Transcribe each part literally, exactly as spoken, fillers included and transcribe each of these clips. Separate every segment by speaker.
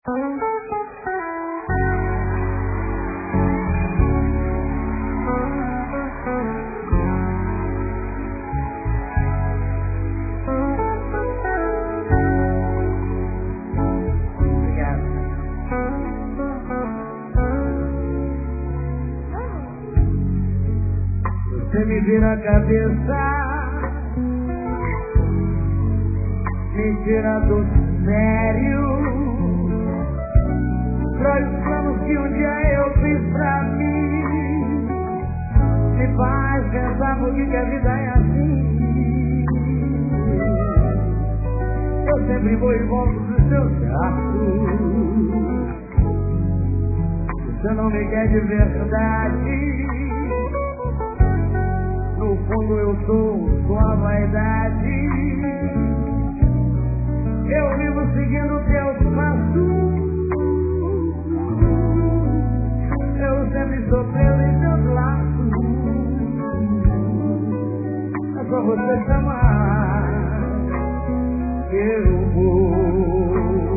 Speaker 1: Você me vira a cabeça, me tira do sério, destrói os planos que um dia eu fiz pra mim, me faz pensar por que a vida é assim. Eu sempre vou e volto dos seus braços, você não me quer de verdade. No fundo eu sou sua vaidade, eu vivo seguindo teus passos, eu sempre sou preso em teus laços. É só você chamar que eu vou.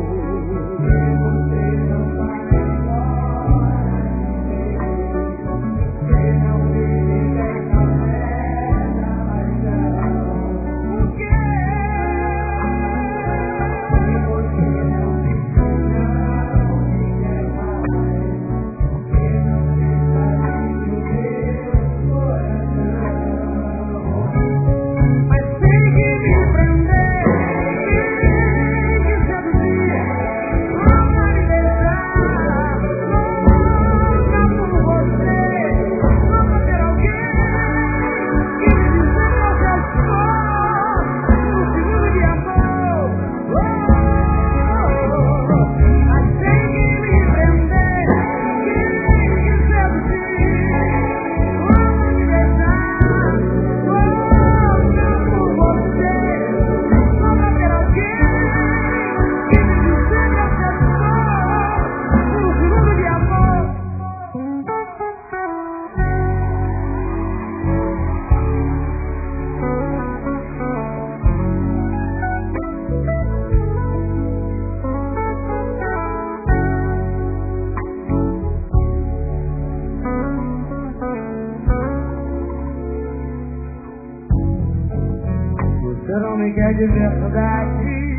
Speaker 1: Você não me quer de verdade,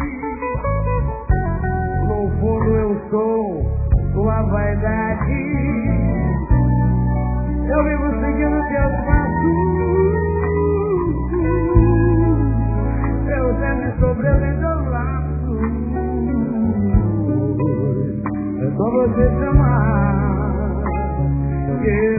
Speaker 1: no fundo eu sou sua vaidade, eu vivo seguindo teus passos, eu sempre sou preso em teus laços. É só você chamar que